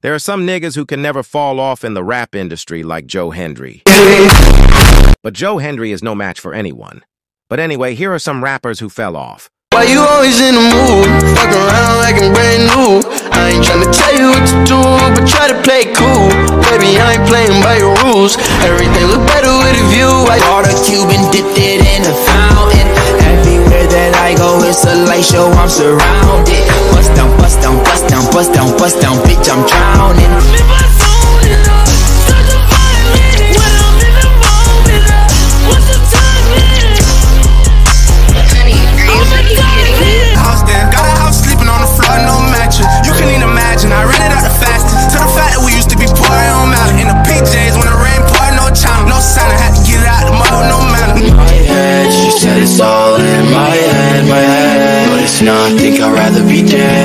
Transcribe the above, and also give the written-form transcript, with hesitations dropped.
There are some niggas who can never fall off in the rap industry like Joe Hendry. But Joe Hendry is no match for anyone. But anyway, here are some rappers who fell off. Why you always in the mood? Fuck around like I'm brand new. I ain't tryna tell you what to do, but try to play cool. Baby, I ain't playing by your rules. Everything look better with a view. I bought a Cuban, dipped it in a fountain. Everywhere that I go, it's a light show, I'm surrounded. Bust down, bust down, bust down, bust down, bust down, bitch, I'm drowning. It's all in my head, but it's not. Think I'd rather be dead.